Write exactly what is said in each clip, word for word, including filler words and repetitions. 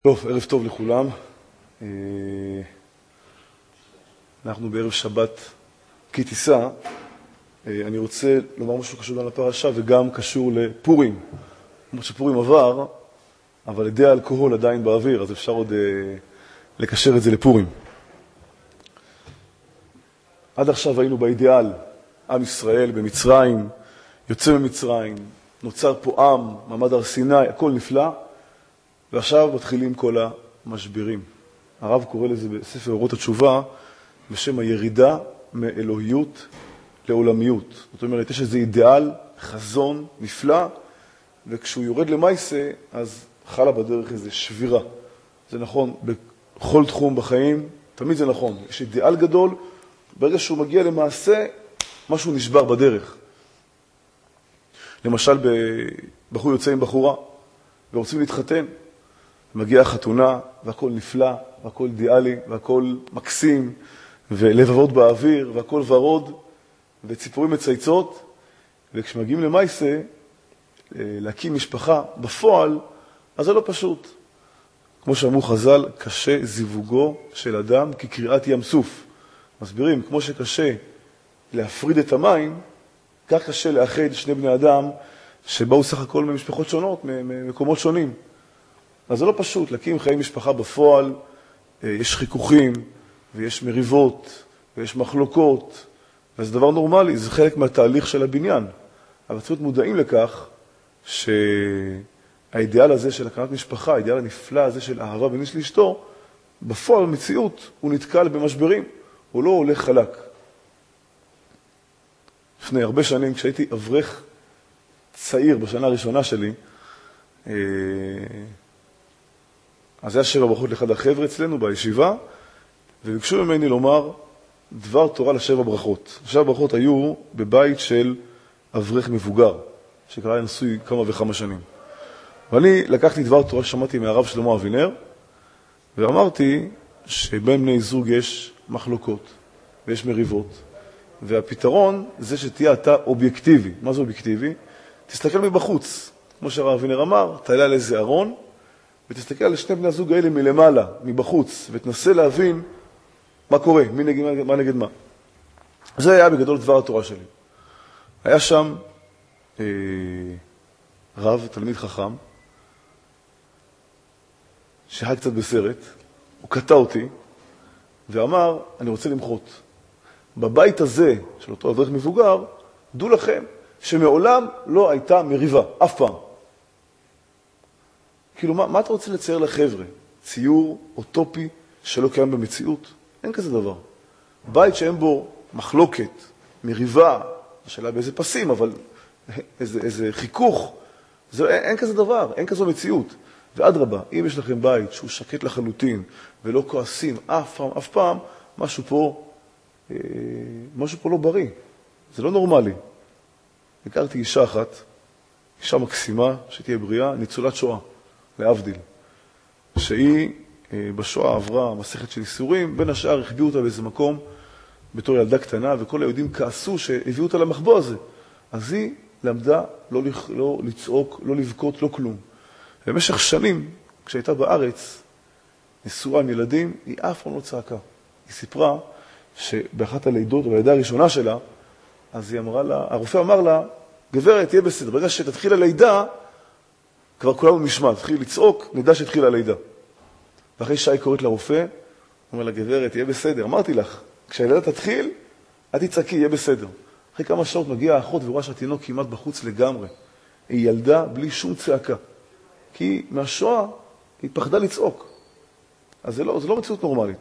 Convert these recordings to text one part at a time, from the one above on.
טוב, ערב טוב לכולם. אנחנו בערב שבת כי תישא. אני רוצה לומר משהו קשור גם לפרשה וגם קשור לפורים. כמו שפורים עבר, אבל ידי האלכוהול עדיין באוויר, אז אפשר עוד לקשר את זה לפורים. עד עכשיו היינו באידיאל, עם ישראל במצרים, יוצא ממצרים, נוצר פה עם, מעמד הר סיני, הכל נפלא. ועכשיו מתחילים כל המשברים. הרב קורא לזה בספר אורות התשובה, בשם הירידה מאלוהיות לעולמיות. זאת אומרת, יש איזה אידיאל, חזון, נפלא, וכשהוא יורד למעשה, אז חלה בדרך איזו שבירה. זה נכון, בכל תחום בחיים, תמיד זה נכון. יש אידיאל גדול, ברגע שהוא מגיע למעשה, משהו נשבר בדרך. למשל, בחור יוצא עם בחורה, ורוצים להתחתן. מגיעה חתונה, והכל נפלא, והכל אידיאלי, והכל מקסים, ולבבות באוויר, והכל ורוד, וציפורים מצייצות, וכשמגיעים למעשה, להקים משפחה בפועל, אז זה לא פשוט. כמו שאמרו חז"ל, קשה זיווגו של אדם כקריאת ים סוף. מסבירים, כמו שקשה להפריד את המים, כך קשה לאחד שני בני אדם שבאו סך הכל ממשפחות שונות, ממקומות שונים. אז זה לא פשוט, להקים חיי משפחה בפועל, יש חיכוכים, ויש מריבות, ויש מחלוקות, וזה דבר נורמלי, זה חלק מהתהליך של הבניין. אבל צריך להיות מודעים לכך שהאידיאל הזה של הקמת משפחה, האידיאל הנפלא הזה של אהבה בין איש לאשתו, בפועל במציאות הוא נתקל במשברים, הוא לא הולך חלק. לפני הרבה שנים, כשהייתי אברך צעיר בשנה הראשונה שלי, אז היה שבע ברכות לאחד החבר'ה אצלנו בישיבה, וביקשו ממני לומר דבר תורה לשבע ברכות. שבע ברכות היו בבית של אברך מבוגר, שקרא נשוי כמה וכמה שנים. ואני לקחתי דבר תורה ששמעתי מהרב שלמה אבינר, ואמרתי שבין בני זוג יש מחלוקות, ויש מריבות, והפתרון זה שתהיה אתה אובייקטיבי. מה זה אובייקטיבי? תסתכל מבחוץ. כמו שהרב אבינר אמר, תעלה על איזה ארון, ותסתכל על שני בני הזוג האלה מלמעלה, מבחוץ, ותנסה להבין מה קורה, מי נגד מה, מה נגד מה. זה היה בגדול דבר התורה שלי. היה שם אה, רב, תלמיד חכם, שהיה קצת בסרט, הוא קטע אותי, ואמר, אני רוצה למחות. בבית הזה, של אותו אברך מבוגר, דעו לכם שמעולם לא הייתה מריבה, אף פעם. כאילו, מה, מה אתה רוצה לצייר לחבר'ה? ציור אוטופי שלא קיים במציאות? אין כזה דבר. בית שאין בו מחלוקת, מריבה, השאלה באיזה פסים, אבל איזה, איזה חיכוך, זה, אין, אין כזה דבר, אין כזו מציאות. ועד רבה, אם יש לכם בית שהוא שקט לחלוטין, ולא כועסים אף פעם, אף פעם, משהו פה, אה, משהו פה לא בריא. זה לא נורמלי. הכרתי אישה אחת, אישה מקסימה, שתהיה בריאה, ניצולת שואה. להבדיל, שהיא בשואה עברה מסכת של איסורים, בין השאר החביאו אותה באיזה מקום בתור ילדה קטנה, וכל היהודים כעסו שהביאו אותה למחבוא הזה. אז היא למדה לא, לא לצעוק, לא לבכות, לא כלום. במשך שנים, כשהייתה בארץ, נשואה עם ילדים, היא אף פעם לא צעקה. היא סיפרה שבאחת הלידות, או בלידה הראשונה שלה, אז היא אמרה לה, הרופא אמר לה, גברת, תהיה בסדר, ברגע שתתחיל הלידה, כבר כולנו נשמע, תתחיל לצעוק, נדע שהתחילה הלידה. ואחרי שעה היא קוראת לרופא, אומר לה, גברת, יהיה בסדר. אמרתי לך, כשהילדה תתחיל, את תצעקי, יהיה בסדר. אחרי כמה שעות מגיעה האחות ורואה שהתינוק כמעט בחוץ לגמרי. היא ילדה בלי שום צעקה. כי מהשואה היא פחדה לצעוק. אז זה לא, זה לא מציאות נורמלית.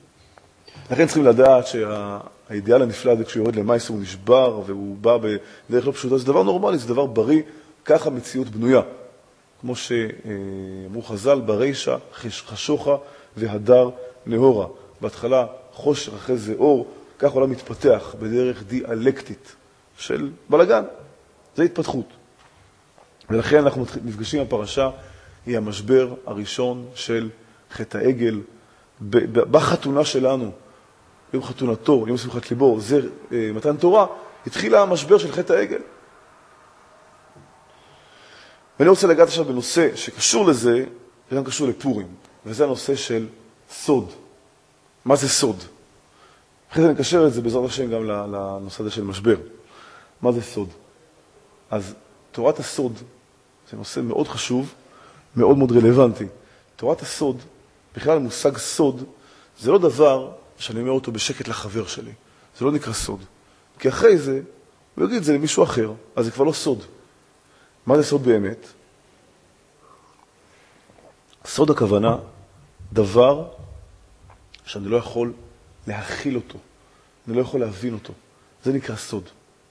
לכן צריכים לדעת שהאידיאל הנפלא הזה, כשהוא יורד למעשה, הוא נשבר והוא בא בדרך לא פשוטה. זה דבר נורמלי, זה דבר בריא, ככה מציאות בנויה. כמו שאמרו חז"ל, ברישה חשוכה והדר נהורה. בהתחלה חושך, אחרי זה אור, כך עולם מתפתח בדרך דיאלקטית של בלגן. זה התפתחות. ולכן אנחנו נפגשים בפרשה, היא המשבר הראשון של חטא העגל. בחתונה שלנו, יום חתונתו, יום שמחת ליבו, זה מתן תורה, התחילה המשבר של חטא העגל. ואני רוצה לגעת עכשיו בנושא שקשור לזה, וגם קשור לפורים. וזה הנושא של סוד. מה זה סוד? אחרי זה נקשר את זה בעזרת השם גם לנושא הזה של משבר. מה זה סוד? אז תורת הסוד זה נושא מאוד חשוב, מאוד מאוד רלוונטי. תורת הסוד, בכלל המושג סוד, זה לא דבר שאני אומר אותו בשקט לחבר שלי. זה לא נקרא סוד. כי אחרי זה, הוא יגיד את זה למישהו אחר, אז זה כבר לא סוד. מה זה סוד באמת? סוד הכוונה, דבר שאני לא יכול להכיל אותו. אני לא יכול להבין אותו. זה נקרא סוד.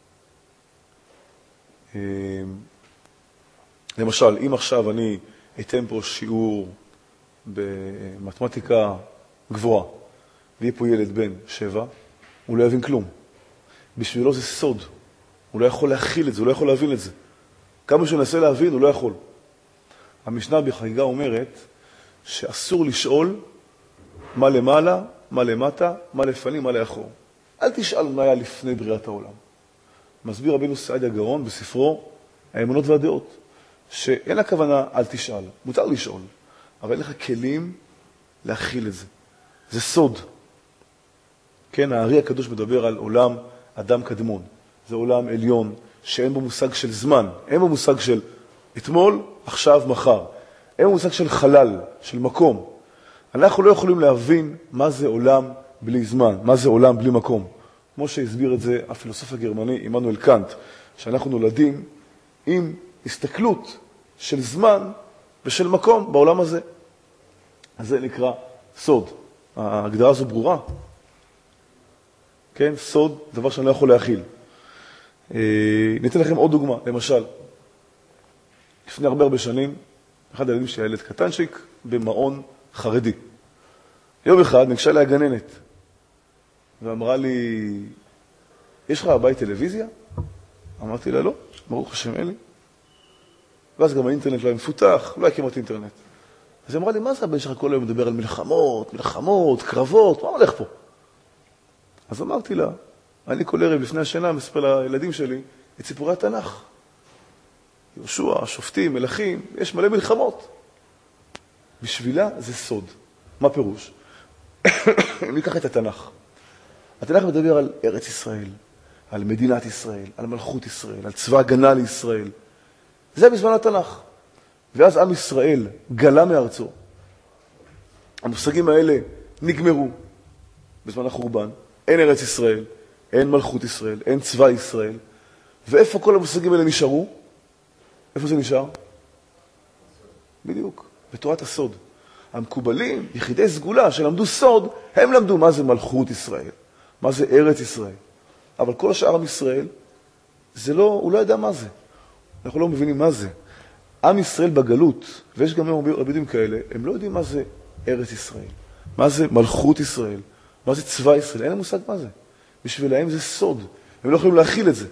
למשל, אם עכשיו אני אתן פה שיעור במתמטיקה גבוהה, ויהיה פה ילד בן שבע, הוא לא יבין כלום. בשבילו זה סוד. הוא לא יכול להכיל את זה, הוא לא יכול להבין את זה. כמה שהוא ננסה להבין, הוא לא יכול. המשנה בחגיגה אומרת שאסור לשאול מה למעלה, מה למטה, מה לפנים, מה לאחור. אל תשאל מה היה לפני בריאת העולם. מסביר רבינו סעדיה גאון בספרו האמונות והדעות, שאין הכוונה אל תשאל, מותר לשאול, אבל אין לך כלים להכיל את זה. זה סוד. כן, הארי הקדוש מדבר על עולם אדם קדמון. זה עולם עליון שאין בו מושג של זמן, אין בו מושג של אתמול, עכשיו, מחר. אין בו מושג של חלל, של מקום. אנחנו לא יכולים להבין מה זה עולם בלי זמן, מה זה עולם בלי מקום. כמו שהסביר את זה הפילוסוף הגרמני עמנואל קאנט, שאנחנו נולדים עם הסתכלות של זמן ושל מקום בעולם הזה. אז זה נקרא סוד. ההגדרה הזו ברורה. כן, סוד, דבר שאני לא יכול להכיל. ניתן לכם עוד דוגמה. למשל, לפני הרבה הרבה שנים, אחד הילדים שהיה ילד קטנצ'יק במעון חרדי. יום אחד ניגשה אליי הגננת, ואמרה לי, יש לך בבית טלוויזיה? אמרתי לה, לא, ברוך השם אין לי. ואז גם האינטרנט לא היה מפותח, לא היה כמעט אינטרנט. אז היא אמרה לי, מה זה הבן שלך כל היום מדבר על מלחמות, מלחמות, קרבות, מה הולך פה? אז אמרתי לה, אני כל ערב לפני השינה מספר לילדים שלי את סיפורי התנ"ך. יהושע, שופטים, מלכים, יש מלא מלחמות. בשבילה זה סוד. מה פירוש? ניקח את התנ"ך. התנ"ך מדבר על ארץ ישראל, על מדינת ישראל, על מלכות ישראל, על צבא הגנה לישראל. זה בזמן התנ"ך. ואז עם ישראל גלה מארצו. המושגים האלה נגמרו בזמן החורבן. אין ארץ ישראל, אין מלכות ישראל, אין צבא ישראל. ואיפה כל המושגים האלה נשארו? איפה זה נשאר? בדיוק, בתורת הסוד. המקובלים, יחידי סגולה שלמדו סוד, הם למדו מה זה מלכות ישראל, מה זה ארץ ישראל. אבל כל השאר עם ישראל, זה לא, הוא לא ידע מה זה. אנחנו לא מבינים מה זה. עם ישראל בגלות, ויש גם רבים כאלה, הם לא יודעים מה זה ארץ ישראל, מה זה מלכות ישראל, מה זה צבא ישראל, אין להם מושג מה זה. בשבילהם זה סוד, הם לא יכולים להכיל את זה.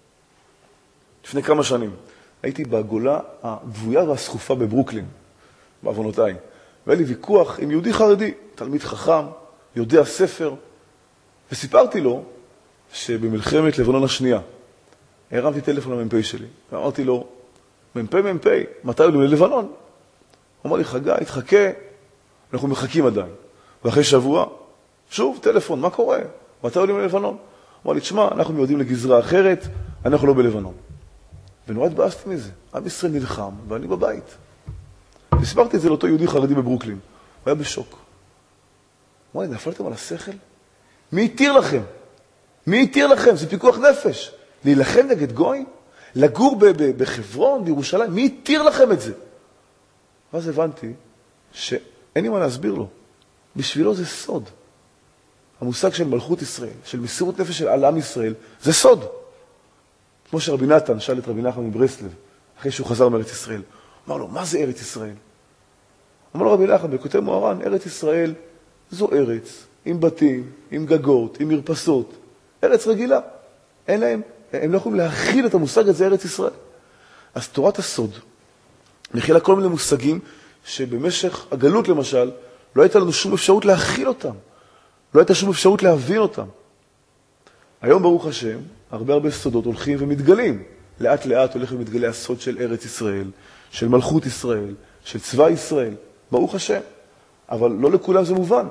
לפני כמה שנים, הייתי בגולה הדבויה והסחופה בברוקלין, בעוונותיי. והיה לי ויכוח עם יהודי חרדי, תלמיד חכם, יודע ספר, וסיפרתי לו שבמלחמת לבנון השנייה, הרמתי טלפון למ"פ שלי, ואמרתי לו, מ"פ מ"פ, מתי עולים ללבנון? הוא אמר לי, חגי, תחכה, אנחנו מחכים עדיין. ואחרי שבוע, שוב, טלפון, מה קורה? מתי עולים ללבנון? אמר לי, תשמע, אנחנו מיועדים לגזרה אחרת, אנחנו לא בלבנון. ונורא התבאסתי מזה. עם ישראל נלחם, ואני בבית. והסברתי את זה לאותו יהודי חרדי בברוקלין. הוא היה בשוק. אמר לי, נפלתם על השכל? מי התיר לכם? מי התיר לכם? זה פיקוח נפש. להילחם נגד גויים? לגור בחברון, בירושלים? מי התיר לכם את זה? ואז הבנתי שאין לי מה להסביר לו. בשבילו זה סוד. המושג של מלכות ישראל, של מסירות נפש על עם ישראל, זה סוד. כמו שרבי נתן שאל את רבי נחמן מברסלב, אחרי שהוא חזר מארץ ישראל, אמר לו, מה זה ארץ ישראל? אמר לו רבי נחמן, בכותב מוהר"ן, ארץ ישראל זו ארץ, עם בתים, עם גגות, עם מרפסות, ארץ רגילה. אין להם, הם לא יכולים להכיל את המושג הזה, ארץ ישראל. אז תורת הסוד מכילה כל מיני מושגים שבמשך הגלות למשל, לא הייתה לנו שום אפשרות להכיל אותם. לא הייתה שום אפשרות להבין אותם. היום ברוך השם, הרבה הרבה סודות הולכים ומתגלים. לאט לאט הולך ומתגלה הסוד של ארץ ישראל, של מלכות ישראל, של צבא ישראל. ברוך השם. אבל לא לכולם זה מובן.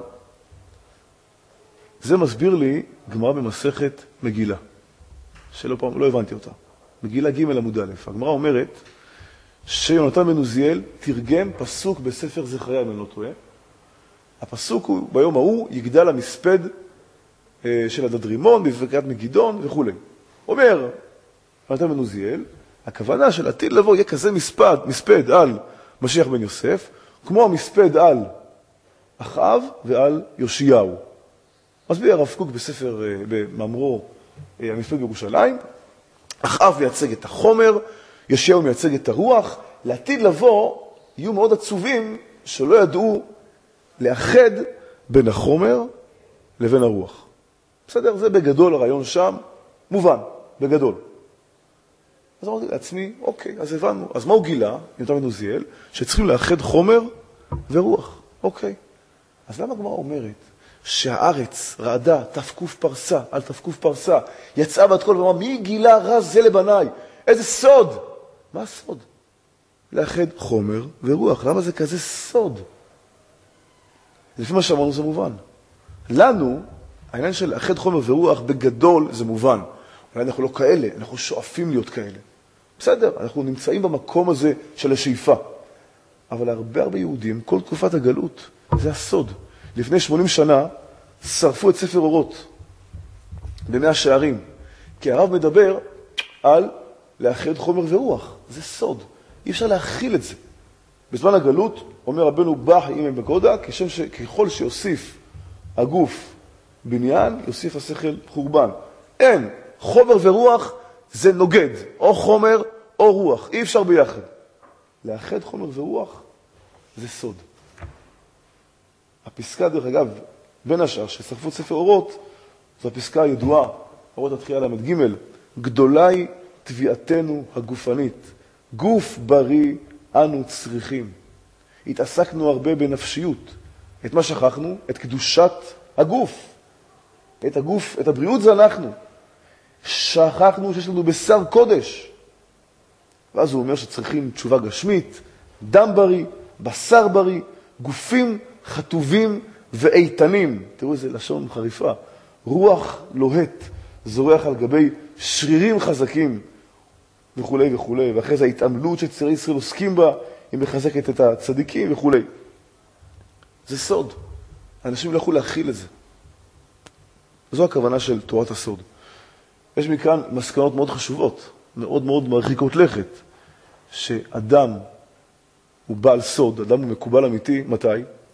זה מסביר לי גמרא במסכת מגילה, שלא פעם, לא הבנתי אותה. מגילה ג' עמוד א'. הגמרא אומרת שיונתן בן עוזיאל תרגם פסוק בספר זכריה, אם אני לא טועה. הפסוק הוא, ביום ההוא יגדל המספד אה, של הדדרימון, בברכת מגידון וכו'. אומר יונתן בן עוזיאל, הכוונה של עתיד לבוא יהיה כזה מספד, מספד על משיח בן יוסף, כמו המספד על אחאב ועל יאשיהו. מסביר הרב קוק בספר, במאמרו, המספד בירושלים, אחאב מייצג את החומר, יאשיהו מייצג את הרוח, לעתיד לבוא יהיו מאוד עצובים שלא ידעו לאחד בין החומר לבין הרוח. בסדר? זה בגדול הרעיון שם, מובן, בגדול. אז אמרתי לעצמי, אוקיי, אז הבנו. אז מה הוא גילה, יונתן בן עוזיאל, שצריכים לאחד חומר ורוח. אוקיי. אז למה הגמרא אומרת שהארץ רעדה, תפקוף פרסה, על תפקוף פרסה, יצאה בת קול ואמרה, מי גילה רז זה לבניי? איזה סוד? מה הסוד? לאחד חומר ורוח. למה זה כזה סוד? לפי מה שאמרנו זה מובן. לנו, העניין של לאחד חומר ורוח בגדול זה מובן. אולי אנחנו לא כאלה, אנחנו שואפים להיות כאלה. בסדר, אנחנו נמצאים במקום הזה של השאיפה. אבל הרבה הרבה יהודים, כל תקופת הגלות, זה הסוד. לפני שמונים שנה שרפו את ספר אורות במאה שערים, כי הרב מדבר על לאחד חומר ורוח. זה סוד. אי אפשר להכיל את זה. בזמן הגלות, אומר רבנו בח אימא בגודה, כשם ש... ככל שיוסיף הגוף בניין, יוסיף השכל חורבן. אין. חומר ורוח זה נוגד. או חומר או רוח. אי אפשר ביחד. לאחד חומר ורוח זה סוד. הפסקה, דרך אגב, בין השאר, ששרפו את ספר אורות, זו הפסקה הידועה, אורות התחייה למד ג' גדולי תביעתנו הגופנית. גוף בריא אנו צריכים. התעסקנו הרבה בנפשיות. את מה שכחנו? את קדושת הגוף. את הגוף, את הבריאות זה אנחנו. שכחנו שיש לנו בשר קודש. ואז הוא אומר שצריכים תשובה גשמית, דם בריא, בשר בריא, גופים חטובים ואיתנים. תראו איזה לשון חריפה. רוח לוהט, זורח על גבי שרירים חזקים וכו' וכו'. ואחרי זה ההתעמלות שצעירי ישראל עוסקים בה, היא מחזקת את הצדיקים וכו'. זה סוד. אנשים לא יכולו להכיל את זה. זו הכוונה של תורת הסוד. יש מכאן מסקנות מאוד חשובות, מאוד מאוד מרחיקות לכת, שאדם הוא בעל סוד, אדם הוא מקובל אמיתי, מתי?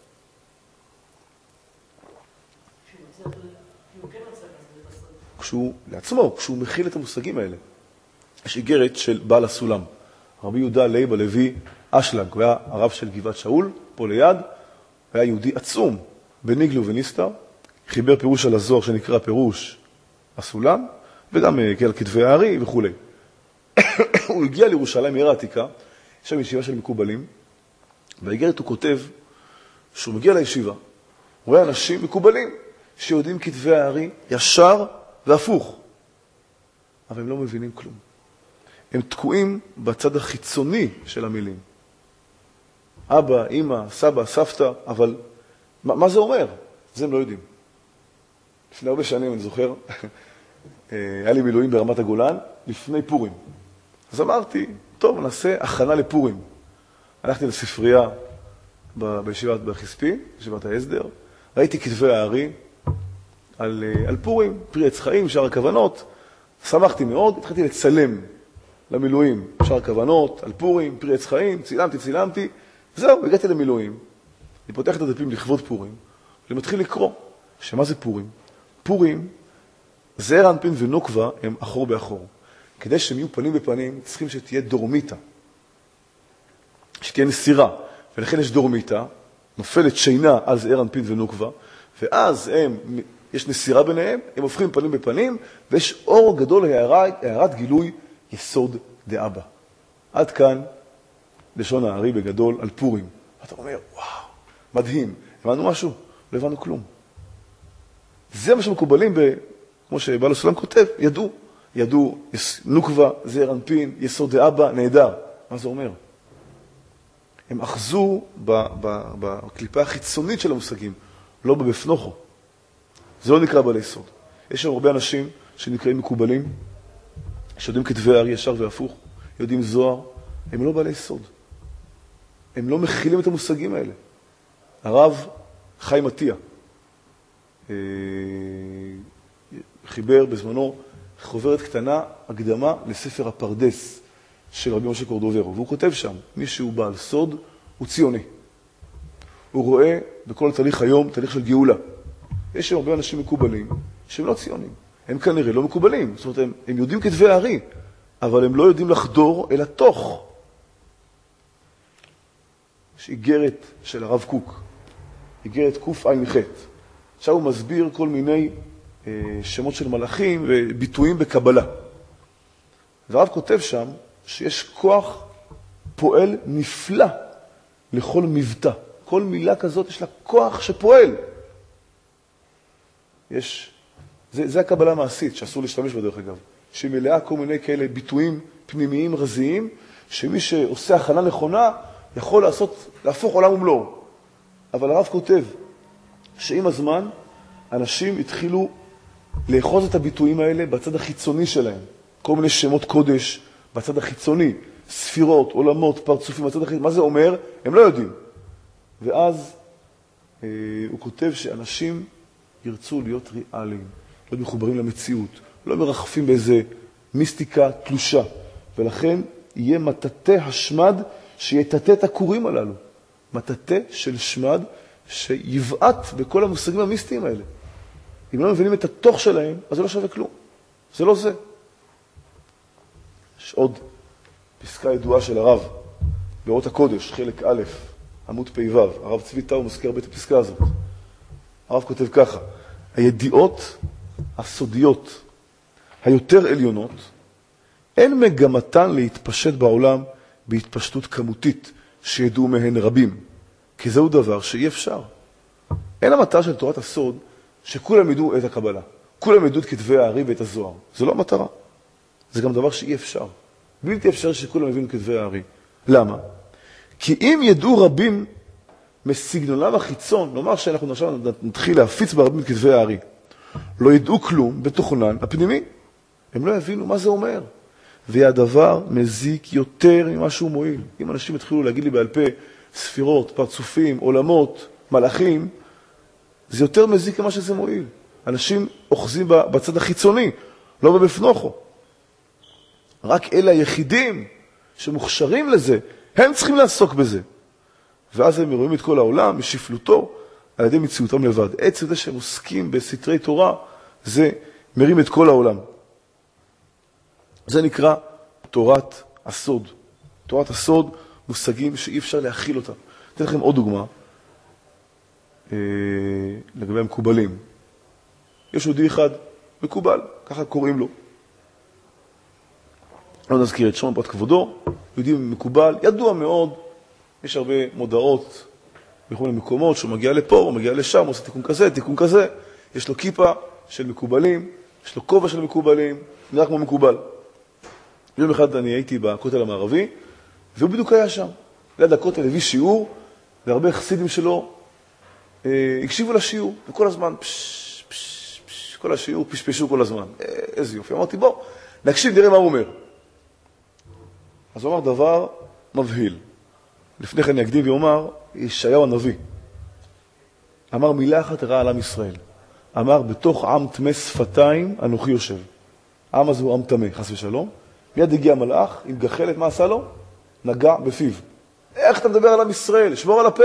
כשהוא לעצמו, כשהוא מכיל את המושגים האלה. יש איגרת של בעל הסולם, רבי יהודה לייב הלוי אשלג, הוא היה הרב של גבעת שאול, פה ליד, היה יהודי עצום, בניגלו וניסטר, חיבר פירוש על הזוהר שנקרא פירוש הסולם, וגם על כתבי הארי וכו'. הוא הגיע לירושלים, עיר העתיקה, יש שם ישיבה של מקובלים, באיגרת הוא כותב שהוא מגיע לישיבה, הוא רואה אנשים מקובלים שיודעים כתבי הארי ישר והפוך, אבל הם לא מבינים כלום. הם תקועים בצד החיצוני של המילים. אבא, אמא, סבא, סבתא, אבל מה, מה זה אומר? זה הם לא יודעים. לפני הרבה שנים, אני זוכר, היה לי מילואים ברמת הגולן, לפני פורים. אז אמרתי, טוב, נעשה הכנה לפורים. הלכתי לספרייה ב- בישיבת בחספי, ישיבת ההסדר, ראיתי כתבי הארי על, על פורים, פרי עץ חיים, שער הכוונות, שמחתי מאוד, התחלתי לצלם למילואים, שער הכוונות, על פורים, פרי עץ חיים, צילמתי, צילמתי, זהו, הגעתי למילואים, אני פותח את הדפים לכבוד פורים, ואני מתחיל לקרוא, שמה זה פורים? פורים, זעיר אנפין ונוקבה הם אחור באחור. כדי שהם יהיו פנים בפנים, צריכים שתהיה דורמיטה, שתהיה נסירה, ולכן יש דורמיטה, נופלת שינה על זעיר אנפין ונוקבה, ואז הם, יש נסירה ביניהם, הם הופכים פנים בפנים, ויש אור גדול להערת, הערת גילוי יסוד דאבא. עד כאן, לשון הארי בגדול על פורים. אתה אומר, וואו, מדהים. הבנו משהו? לא הבנו כלום. זה מה שמקובלים, ב, כמו שבעל הסולם כותב, ידעו. ידעו, נוקבה, זעיר אנפין, יסוד דאבא, נהדר. מה זה אומר? הם אחזו בקליפה החיצונית של המושגים, לא בבפנוכו. זה לא נקרא בעלי סוד. יש שם הרבה אנשים שנקראים מקובלים, שיודעים כתבי הארי ישר והפוך, יודעים זוהר, הם לא בעלי סוד. הם לא מכילים את המושגים האלה. הרב חיים עטיה חיבר בזמנו חוברת קטנה, הקדמה לספר הפרדס של רבי משה קורדוברו, והוא כותב שם, מי שהוא בעל סוד הוא ציוני. הוא רואה בכל תהליך היום, תהליך של גאולה. יש שם הרבה אנשים מקובלים שהם לא ציונים. הם כנראה לא מקובלים, זאת אומרת, הם, הם יודעים כתבי הארי, אבל הם לא יודעים לחדור אל התוך. יש איגרת של הרב קוק, איגרת קוף עין ח'. עכשיו הוא מסביר כל מיני אה, שמות של מלאכים וביטויים בקבלה. והרב כותב שם שיש כוח פועל נפלא לכל מבטא. כל מילה כזאת יש לה כוח שפועל. יש, זה, זה הקבלה המעשית שאסור להשתמש בדרך אגב. שהיא מלאה כל מיני כאלה ביטויים פנימיים רזיים, שמי שעושה הכנה נכונה יכול לעשות, להפוך עולם ומלואו. אבל הרב כותב שעם הזמן אנשים התחילו לאחוז את הביטויים האלה בצד החיצוני שלהם. כל מיני שמות קודש בצד החיצוני, ספירות, עולמות, פרצופים בצד החיצוני. מה זה אומר? הם לא יודעים. ואז אה, הוא כותב שאנשים ירצו להיות ריאליים, לא מחוברים למציאות, לא מרחפים באיזה מיסטיקה תלושה. ולכן יהיה מטאטא השמד שיטאטא את הכורים הללו. מטאטא של שמד שיבעט בכל המושגים המיסטיים האלה. אם לא מבינים את התוך שלהם, אז זה לא שווה כלום. זה לא זה. יש עוד פסקה ידועה של הרב, באורות הקודש, חלק א', עמוד פ"ו, הרב צבי טאו מזכיר בית הפסקה הזאת. הרב כותב ככה, הידיעות הסודיות היותר עליונות, אין מגמתן להתפשט בעולם בהתפשטות כמותית שידעו מהן רבים, כי זהו דבר שאי אפשר. אין המטרה של תורת הסוד שכולם ידעו את הקבלה, כולם ידעו את כתבי הארי ואת הזוהר. זה לא המטרה. זה גם דבר שאי אפשר. בלתי אפשר שכולם יבינו כתבי הארי. למה? כי אם ידעו רבים מסגנונם החיצון, נאמר שאנחנו עכשיו נתחיל להפיץ ברבים כתבי הארי, לא ידעו כלום בתוכנן הפנימי. הם לא יבינו מה זה אומר. והדבר מזיק יותר ממה שהוא מועיל. אם אנשים התחילו להגיד לי בעל פה ספירות, פרצופים, עולמות, מלאכים, זה יותר מזיק ממה שזה מועיל. אנשים אוחזים בצד החיצוני, לא בבפנוכו. רק אלה היחידים שמוכשרים לזה, הם צריכים לעסוק בזה. ואז הם רואים את כל העולם משפלותו על ידי מציאותם לבד. עצם זה שהם עוסקים בסתרי תורה, זה מרים את כל העולם. זה נקרא תורת הסוד. תורת הסוד, מושגים שאי אפשר להכיל אותם. אתן לכם עוד דוגמה, אה, לגבי המקובלים. יש יהודי אחד מקובל, ככה קוראים לו. לא נזכיר את שמו, בת כבודו, יהודי מקובל, ידוע מאוד, יש הרבה מודעות בכל מיני מקומות, שהוא מגיע לפה, הוא מגיע לשם, הוא עושה תיקון כזה, תיקון כזה, יש לו כיפה של מקובלים, יש לו כובע של מקובלים, נראה כמו מקובל. יום אחד אני הייתי בכותל המערבי, והוא בדיוק היה שם. ליד הכותל הביא שיעור, והרבה חסידים שלו אה, הקשיבו לשיעור, וכל הזמן, פש, פש, פש, כל השיעור פשפשו כל הזמן. אה, איזה יופי. אמרתי, בוא, נקשיב, נראה מה הוא אומר. אז הוא אמר דבר מבהיל. לפני כן אני אקדים ואומר, ישעיהו הנביא. אמר מילה אחת רעה על עם ישראל. אמר, בתוך עם טמא שפתיים אנוכי יושב. העם הזה הוא עם טמא, חס ושלום. מיד הגיע מלאך, עם גחלת, מה עשה לו? נגע בפיו. איך אתה מדבר על עם ישראל? שמור על הפה.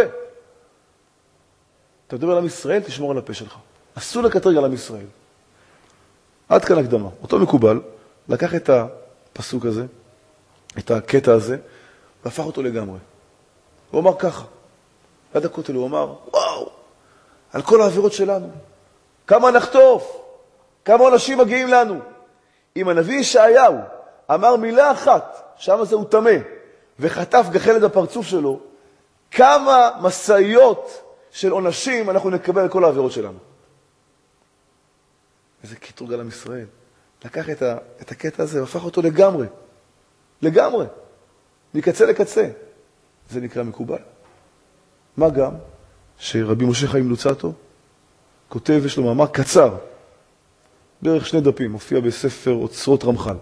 אתה מדבר על עם ישראל, תשמור על הפה שלך. אסור לקטרג על עם ישראל. עד כאן הקדמה. אותו מקובל, לקח את הפסוק הזה, את הקטע הזה, והפך אותו לגמרי. הוא אמר ככה, עד הכותל הוא אמר, וואו, על כל העבירות שלנו, כמה נחטוף, כמה אנשים מגיעים לנו. אם הנביא ישעיהו אמר מילה אחת, שם זה הוא טמא, וחטף גחלת בפרצוף שלו, כמה מסעיות של עונשים אנחנו נקבל על כל העבירות שלנו. איזה קטרוג על עם ישראל. לקח את, ה, את הקטע הזה והפך אותו לגמרי. לגמרי. מקצה לקצה. זה נקרא מקובל. מה גם שרבי משה חיים לוצאטו כותב, יש לו מאמר קצר, בערך שני דפים, מופיע בספר אוצרות רמח"ל.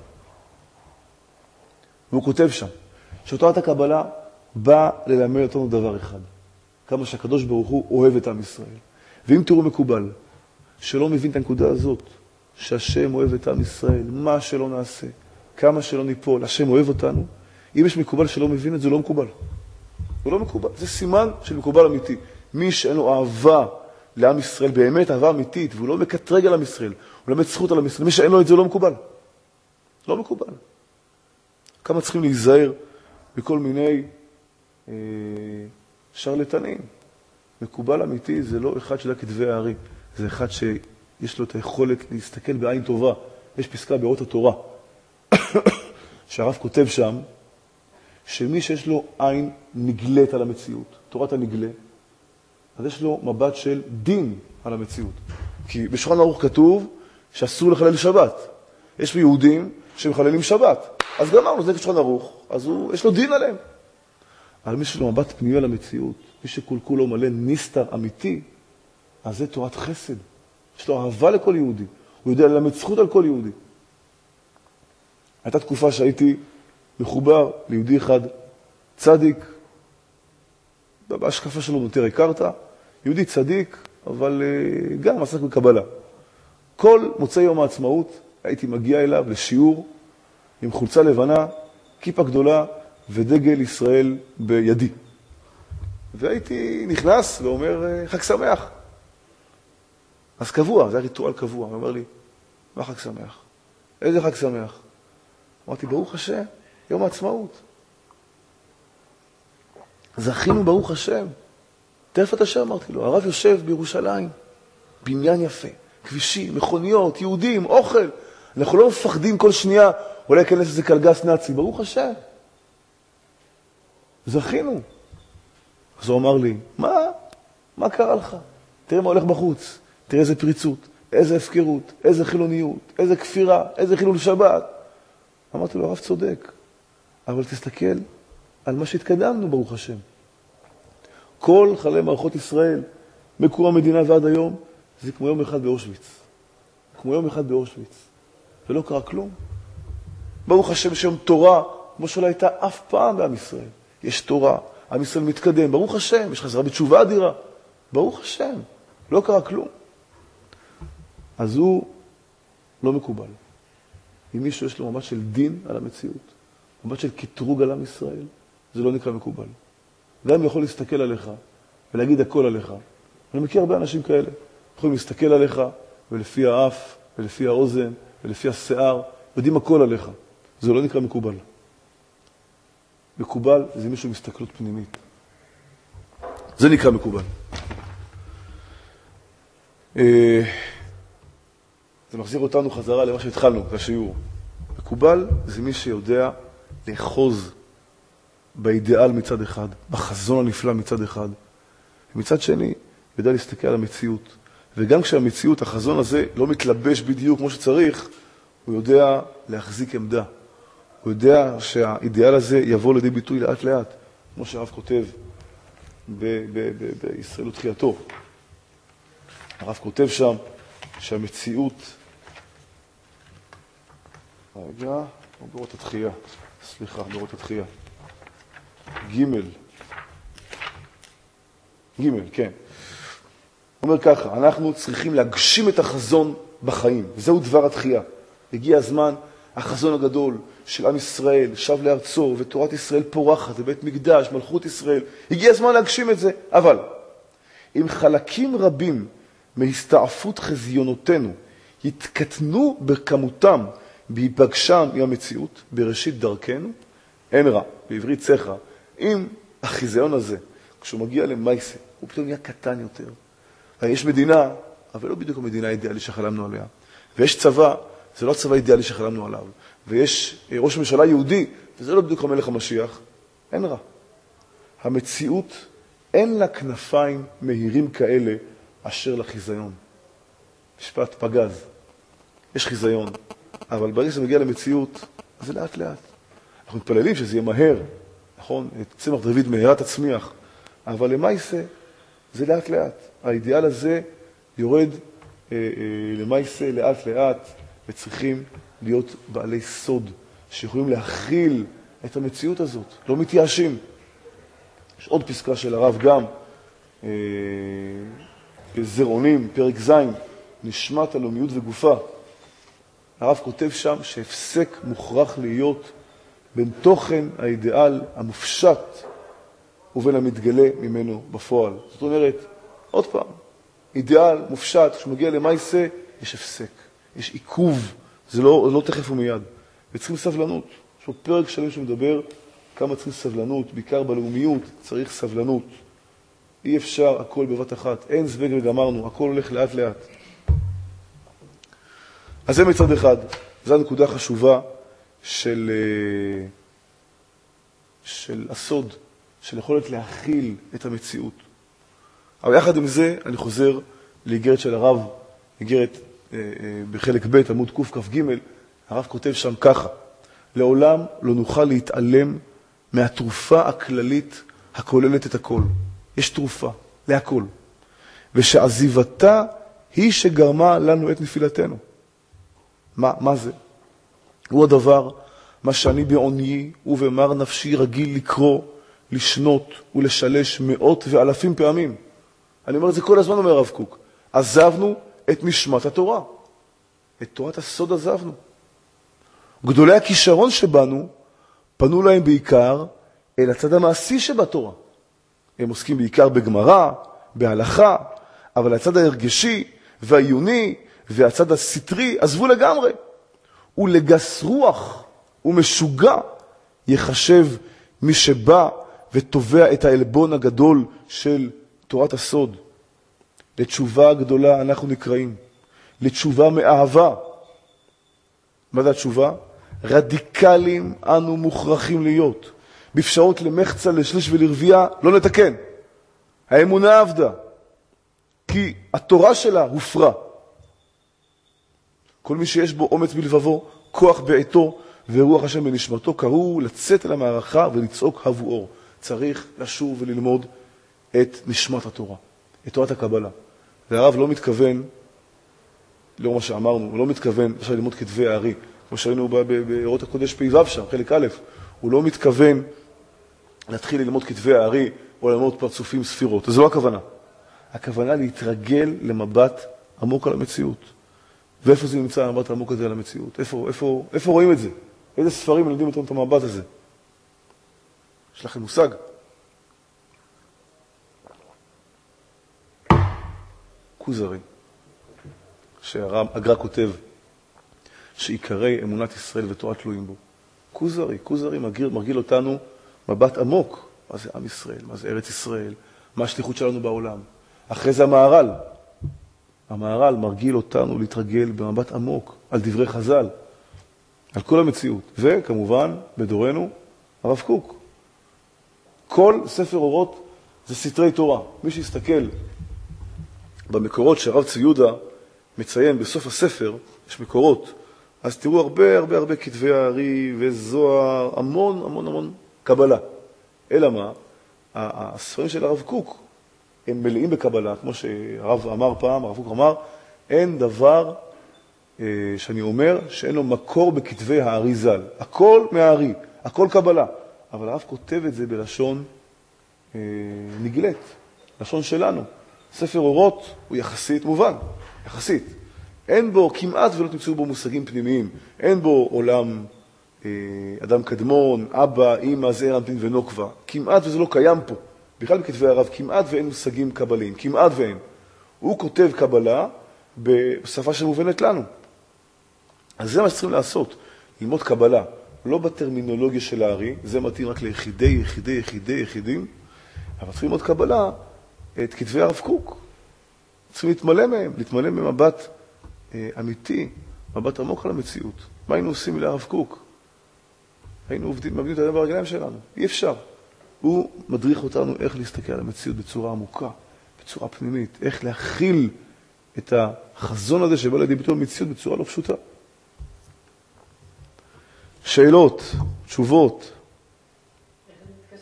והוא כותב שם, שתורת הקבלה באה ללמד אותנו דבר אחד, כמה שהקדוש ברוך הוא אוהב את עם ישראל. ואם תראו מקובל, שלא מבין את הנקודה הזאת, שהשם אוהב את עם ישראל, מה שלא נעשה, כמה שלא ניפול, השם אוהב אותנו, אם יש מקובל שלא מבין את זה, לא מקובל. זה לא מקובל, זה סימן של מקובל אמיתי. מי שאין לו אהבה לעם ישראל, באמת אהבה אמיתית, והוא לא מקטרג על עם ישראל, הוא לא זכות על עם ישראל, מי שאין לו את זה לא מקובל. לא מקובל. כמה צריכים להיזהר בכל מיני אה, שרלטנים. מקובל אמיתי זה לא אחד שדע כתבי הארי, זה אחד שיש לו את היכולת להסתכל בעין טובה. יש פסקה באות התורה, שהרב כותב שם, שמי שיש לו עין נגלית על המציאות, תורת הנגלה, אז יש לו מבט של דין על המציאות. כי בשולחן ערוך כתוב שאסור לחלל שבת. יש יהודים שמחללים שבת. אז גמרנו, זה שולחן ערוך, אז הוא, יש לו דין עליהם. אבל מי שיש לו מבט פנימי על המציאות, מי שכולכולו מלא ניסטר אמיתי, אז זה תורת חסד. יש לו אהבה לכל יהודי. הוא יודע ללמד זכות על כל יהודי. הייתה תקופה שהייתי מחובר ליהודי אחד צדיק, בהשקפה שלו נותר הכרת, יהודי צדיק, אבל גם עסק בקבלה. כל מוצאי יום העצמאות הייתי מגיע אליו לשיעור עם חולצה לבנה, כיפה גדולה ודגל ישראל בידי. והייתי נכנס ואומר, חג שמח. אז קבוע, זה היה ריטואל קבוע. הוא אומר לי, מה חג שמח? איזה חג שמח? אמרתי, ברוך השם, יום העצמאות. זכינו ברוך השם. תרפת השם, אמרתי לו, הרב יושב בירושלים, בניין יפה, כבישים, מכוניות, יהודים, אוכל. אנחנו לא מפחדים כל שנייה, אולי כנס איזה קלגס נאצי, ברוך השם. זכינו. אז הוא אמר לי, מה? מה קרה לך? תראה מה הולך בחוץ, תראה איזה פריצות, איזה הפקרות, איזה חילוניות, איזה כפירה, איזה חילול שבת. אמרתי לו, הרב צודק, אבל תסתכל על מה שהתקדמנו, ברוך השם. כל חללי מערכות ישראל, מקום המדינה ועד היום, זה כמו יום אחד באושוויץ. כמו יום אחד באושוויץ. ולא קרה כלום. ברוך השם שיום תורה, כמו שלא הייתה אף פעם בעם ישראל. יש תורה, עם ישראל מתקדם, ברוך השם, יש חזרה בתשובה אדירה. ברוך השם, לא קרה כלום. אז הוא לא מקובל. אם מישהו יש לו מבט של דין על המציאות, מבט של קטרוג על עם ישראל, זה לא נקרא מקובל. גם יכול להסתכל עליך ולהגיד הכל עליך. אני מכיר הרבה אנשים כאלה. יכולים להסתכל עליך ולפי האף ולפי האוזן ולפי השיער, יודעים הכל עליך. זה לא נקרא מקובל. מקובל זה מישהו עם הסתכלות פנימית. זה נקרא מקובל. זה מחזיר אותנו חזרה למה שהתחלנו, לשיעור. מקובל זה מי שיודע לאחוז באידיאל מצד אחד, בחזון הנפלא מצד אחד, ומצד שני יודע להסתכל על המציאות. וגם כשהמציאות, החזון הזה לא מתלבש בדיוק כמו שצריך, הוא יודע להחזיק עמדה. הוא יודע שהאידיאל הזה יבוא לידי ביטוי לאט לאט, כמו שהרב כותב בישראל ותחייתו. הרב כותב שם שהמציאות, רגע, או ברות התחייה, סליחה, ברות התחייה. ג' ג' כן. הוא אומר ככה, אנחנו צריכים להגשים את החזון בחיים, וזהו דבר התחייה. הגיע הזמן, החזון הגדול של עם ישראל, שב לארצו, ותורת ישראל פורחת, ובית מקדש, מלכות ישראל. הגיע הזמן להגשים את זה, אבל אם חלקים רבים מהסתעפות חזיונותינו יתקטנו בכמותם בהיפגשם עם המציאות בראשית דרכנו, אין רע, בעברית צחה, אם החיזיון הזה, כשהוא מגיע למייסה, הוא פתאום נהיה קטן יותר. יש מדינה, אבל לא בדיוק המדינה האידיאלית שחלמנו עליה. ויש צבא, זה לא הצבא האידיאלי שחלמנו עליו. ויש ראש ממשלה יהודי, וזה לא בדיוק המלך המשיח. אין רע. המציאות, אין לה כנפיים מהירים כאלה אשר לחיזיון. משפט פגז. יש חיזיון, אבל ברגע שזה מגיע למציאות, אז זה לאט לאט. אנחנו מתפללים שזה יהיה מהר, נכון? את צמח דוד מהרה תצמיח. אבל למעשה זה לאט לאט. האידיאל הזה יורד אה, אה, למעשה לאט לאט, וצריכים להיות בעלי סוד, שיכולים להכיל את המציאות הזאת, לא מתייאשים. יש עוד פסקה של הרב גם, אה, בזרעונים, פרק ז', נשמת הלאומיות וגופה. הרב כותב שם שהפסק מוכרח להיות בין תוכן האידיאל המופשט ובין המתגלה ממנו בפועל. זאת אומרת, עוד פעם, אידיאל מופשט, כשמגיע למעשה, יש הפסק, יש עיכוב, זה לא, לא תכף ומיד. וצריכים סבלנות. יש פה פרק שלם שמדבר כמה צריכים סבלנות, בעיקר בלאומיות צריך סבלנות. אי אפשר הכל בבת אחת, אין זבג וגמרנו, הכל הולך לאט לאט. אז זה מצד אחד, זו הנקודה חשובה של, של הסוד, של יכולת להכיל את המציאות. אבל יחד עם זה, אני חוזר לאיגרת של הרב, איגרת אה, אה, בחלק ב' עמוד קכ"ג, הרב כותב שם ככה, לעולם לא נוכל להתעלם מהתרופה הכללית הכוללת את הכל. יש תרופה להכל. ושעזיבתה היא שגרמה לנו את נפילתנו. מה, מה זה? הוא הדבר, מה שאני בעוני ובמר נפשי רגיל לקרוא, לשנות ולשלש מאות ואלפים פעמים. אני אומר את זה כל הזמן, אומר הרב קוק. עזבנו את נשמת התורה. את תורת הסוד עזבנו. גדולי הכישרון שבנו פנו להם בעיקר אל הצד המעשי שבתורה. הם עוסקים בעיקר בגמרא, בהלכה, אבל הצד ההרגשי והעיוני והצד הסתרי עזבו לגמרי. ולגס רוח ומשוגע יחשב מי שבא ותובע את העלבון הגדול של תורת הסוד. לתשובה גדולה אנחנו נקראים. לתשובה מאהבה. מה זה התשובה? רדיקלים אנו מוכרחים להיות. בפשרות למחצה, לשליש ולרבייה, לא נתקן. האמונה עבדה. כי התורה שלה הופרה. כל מי שיש בו אומץ בלבבו, כוח בעתו ורוח השם בנשמתו, קראו לצאת אל המערכה ולצעוק הבו אור. צריך לשוב וללמוד את נשמת התורה, את תורת הקבלה. והרב לא מתכוון, לא מה שאמרנו, הוא לא מתכוון, אפשר ללמוד כתבי הארי, כמו שראינו באורות הקודש פ"ו שם, חלק א', הוא לא מתכוון להתחיל ללמוד כתבי הארי או ללמוד פרצופים ספירות. זו לא הכוונה. הכוונה להתרגל למבט עמוק על המציאות. ואיפה זה נמצא המבט העמוק הזה על המציאות? איפה, איפה, איפה רואים את זה? איזה ספרים מלמדים אותם את המבט הזה? יש לכם מושג? כוזרי, שהגר"א כותב שעיקרי אמונת ישראל ותורה תלויים בו. כוזרי, כוזרי מרגיל, מרגיל אותנו מבט עמוק. מה זה עם ישראל? מה זה ארץ ישראל? מה השליחות שלנו בעולם? אחרי זה המהר"ל. המהר"ל מרגיל אותנו להתרגל במבט עמוק על דברי חז"ל, על כל המציאות. וכמובן, בדורנו, הרב קוק. כל ספר אורות זה סתרי תורה. מי שיסתכל במקורות שהרב צבי יהודה מציין בסוף הספר, יש מקורות, אז תראו הרבה הרבה הרבה כתבי הארי וזוהר, המון המון המון קבלה. אלא מה? הספרים של הרב קוק הם מלאים בקבלה, כמו שהרב אמר פעם, הרב קוק אמר, אין דבר אה, שאני אומר שאין לו מקור בכתבי הארי ז"ל. הכל מהארי, הכל קבלה. אבל הרב כותב את זה בלשון אה, נגלית, לשון שלנו. ספר אורות הוא יחסית מובן, יחסית. אין בו, כמעט ולא תמצאו בו מושגים פנימיים. אין בו עולם אה, אדם קדמון, אבא, אמא, זעיר אנפין ונוקבה. כמעט וזה לא קיים פה. בכלל בכתבי הרב כמעט ואין מושגים קבליים, כמעט ואין. הוא כותב קבלה בשפה שמובנת לנו. אז זה מה שצריכים לעשות, ללמוד קבלה. לא בטרמינולוגיה של הארי, זה מתאים רק ליחידי, יחידי, יחידי, יחידים, אבל צריכים ללמוד קבלה את כתבי הרב קוק. צריכים להתמלא מהם, להתמלא במבט אה, אמיתי, מבט עמוק על המציאות. מה היינו עושים להרב קוק? היינו עובדים, מבנים את הידיים ברגליים שלנו. אי אפשר. הוא מדריך אותנו איך להסתכל על המציאות בצורה עמוקה, בצורה פנימית, איך להכיל את החזון הזה שבא לידי ביטוי המציאות בצורה לא פשוטה. שאלות, תשובות. איך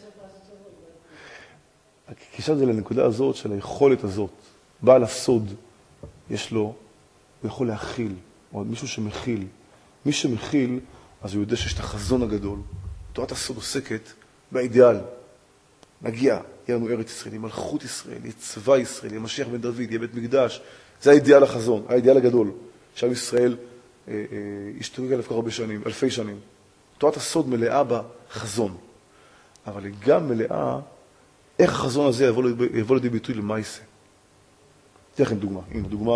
כי שם זה לנקודה הזאת של היכולת הזאת. בעל הסוד, יש לו, הוא יכול להכיל, או מישהו שמכיל. מי שמכיל, אז הוא יודע שיש את החזון הגדול. תורת הסוד עוסקת באידיאל. נגיע, יהיה לנו ארץ ישראל, יהיה מלכות ישראל, יהיה צבא ישראל, יהיה משיח בן דוד, יהיה בית מקדש. זה האידיאל החזון, האידיאל הגדול. שם ישראל אה, אה, ישתוקק אלף כך הרבה שנים, אלפי שנים. תורת הסוד מלאה בחזון. אבל היא גם מלאה איך החזון הזה יבוא, יבוא לידי ביטוי למעשה. תהיה לכם דוגמה. הנה, דוגמה.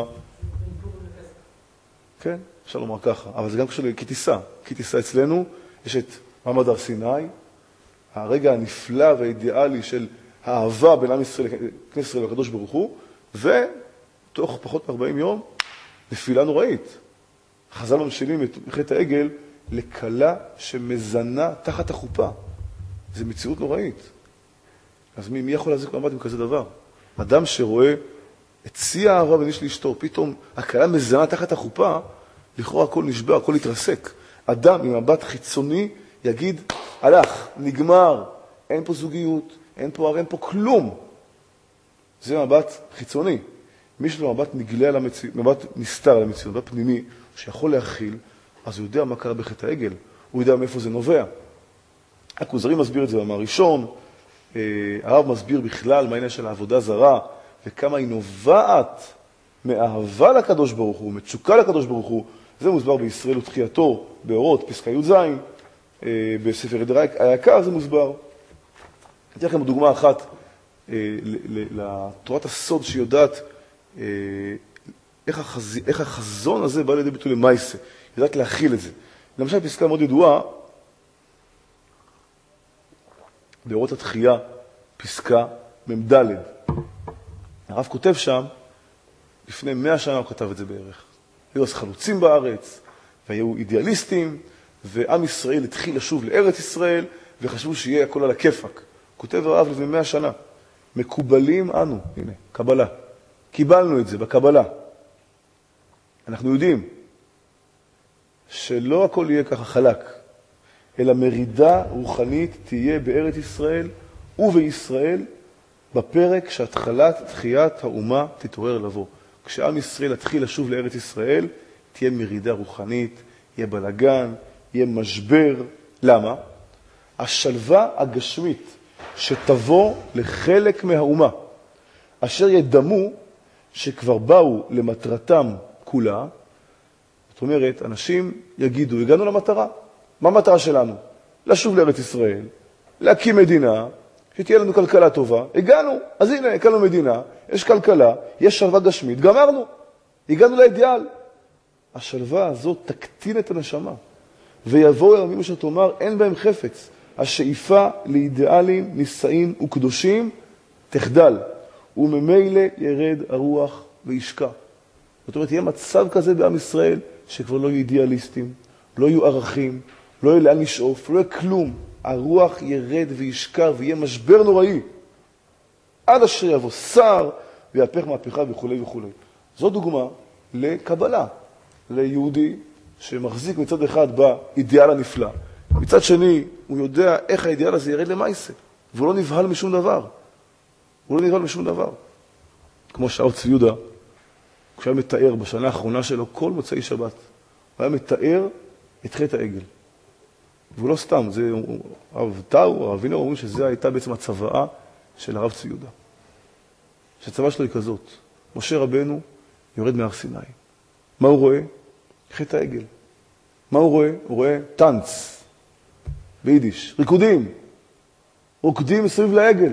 כן, אפשר לומר ככה. אבל זה גם קשור לכתיסה. כתיסה אצלנו, יש את מעמד הר סיני, הרגע הנפלא והאידיאלי של האהבה בין עם ישראל, כנסת ישראל והקדוש ברוך הוא, ותוך פחות מ-ארבעים יום, נפילה נוראית. חז"ל ממשילים את חטא העגל לקלה שמזנה תחת החופה. זו מציאות נוראית. אז מי, מי יכול להזיק מעמד עם כזה דבר? אדם שרואה את שיא האהבה בין איש לאשתו, פתאום הקלה מזנה תחת החופה, לכאורה הכל נשבר, הכל התרסק. אדם עם מבט חיצוני יגיד, הלך, נגמר, אין פה זוגיות, אין פה, אין פה כלום. זה מבט חיצוני. מי שלו מבט נגלה על המציאות, מבט נסתר על המציאות, מבט פנימי, שיכול להכיל, אז הוא יודע מה קרה בחטא העגל. הוא יודע מאיפה זה נובע. הכוזרי מסביר את זה במאמר ראשון, הרב מסביר בכלל מה העניין של העבודה זרה, וכמה היא נובעת מאהבה לקדוש ברוך הוא, מתשוקה לקדוש ברוך הוא. זה מוסבר בישראל ותחייתו, באורות, פסקה י"ז, בספר עדר היקר זה מוסבר. אתן לכם דוגמה אחת לתורת הסוד שיודעת איך, החז... איך החזון הזה בא לידי ביטוי למעשה, יודעת להכיל את זה. למשל פסקה מאוד ידועה, באורות התחייה, פסקה ממד'. הרב כותב שם, לפני מאה שנה הוא כתב את זה בערך. היו אז חלוצים בארץ, והיו אידיאליסטים, ועם ישראל התחיל לשוב לארץ ישראל, וחשבו שיהיה הכל על הכיפק. כותב הרב לפני מאה שנה, מקובלים אנו, הנה, קבלה. קיבלנו את זה בקבלה. אנחנו יודעים שלא הכל יהיה ככה חלק, אלא מרידה רוחנית תהיה בארץ ישראל ובישראל בפרק שהתחלת תחיית האומה תתעורר לבוא. כשעם ישראל יתחיל לשוב לארץ ישראל, תהיה מרידה רוחנית, יהיה בלגן, יהיה משבר. למה? השלווה הגשמית שתבוא לחלק מהאומה, אשר ידמו שכבר באו למטרתם כולה, זאת אומרת, אנשים יגידו, הגענו למטרה. מה המטרה שלנו? לשוב לארץ ישראל, להקים מדינה, שתהיה לנו כלכלה טובה. הגענו, אז הנה, הקמנו מדינה, יש כלכלה, יש שלווה גשמית, גמרנו. הגענו לאידיאל. השלווה הזאת תקטין את הנשמה, ויבואו ימים אשר תאמר, אין בהם חפץ. השאיפה לאידיאלים, נישאים וקדושים, תחדל, וממילא ירד הרוח וישקע. זאת אומרת, יהיה מצב כזה בעם ישראל, שכבר לא יהיו אידיאליסטים, לא יהיו ערכים, לא יהיה לאן לשאוף, לא יהיה כלום. הרוח ירד וישקע ויהיה משבר נוראי. עד אשר יבוא שר ויהפך מהפכה וכו' וכו'. זו דוגמה לקבלה, ליהודי שמחזיק מצד אחד באידיאל הנפלא. מצד שני, הוא יודע איך האידיאל הזה ירד למעשה, והוא לא נבהל משום דבר. הוא לא נבהל משום דבר. כמו שהרב צבי יהודה, כשהיה מתאר בשנה האחרונה שלו כל מוצאי שבת, הוא היה מתאר את חטא העגל. והוא לא סתם, זה הרב טאו, הרב וינר, אומרים שזה הייתה בעצם הצוואה של הרב צבי יהודה. שהצוואה שלו היא כזאת, משה רבנו יורד מהר סיני. מה הוא רואה? חטא העגל. מה הוא רואה? הוא רואה טנץ, ביידיש, ריקודים. רוקדים מסביב לעגל.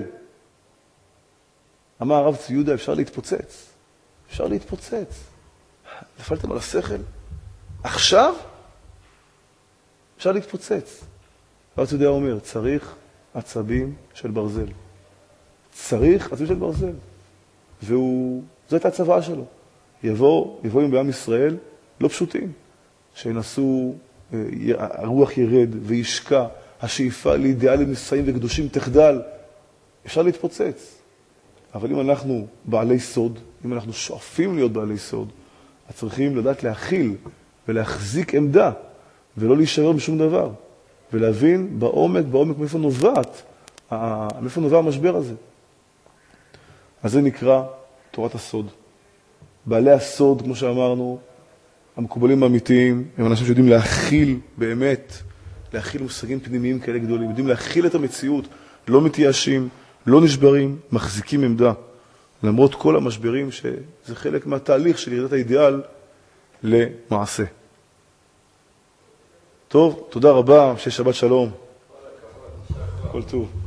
אמר הרב צבי יהודה, אפשר להתפוצץ. אפשר להתפוצץ. נפלתם על השכל? עכשיו? אפשר להתפוצץ. הרב צבי יהודה אומר, צריך עצבים של ברזל. צריך עצבים של ברזל. והוא, זו הייתה הצוואה שלו. יבוא, יבוא עם בעם ישראל לא פשוטים, שינסו, הרוח ירד וישקע, השאיפה לאידיאלים נישאים וקדושים תחדל. אפשר להתפוצץ. אבל אם אנחנו בעלי סוד, אם אנחנו שואפים להיות בעלי סוד, אז צריכים לדעת להכיל ולהחזיק עמדה, ולא להישאר בשום דבר, ולהבין בעומק, בעומק מאיפה נובעת, מאיפה נובע המשבר הזה. אז זה נקרא תורת הסוד. בעלי הסוד, כמו שאמרנו, המקובלים האמיתיים, הם אנשים שיודעים להכיל באמת, להכיל מושגים פנימיים כאלה גדולים, יודעים להכיל את המציאות, לא מתייאשים, לא נשברים, מחזיקים עמדה, למרות כל המשברים שזה חלק מהתהליך של ירידת האידיאל למעשה. טוב, תודה רבה, שיש שבת שלום. כל טוב.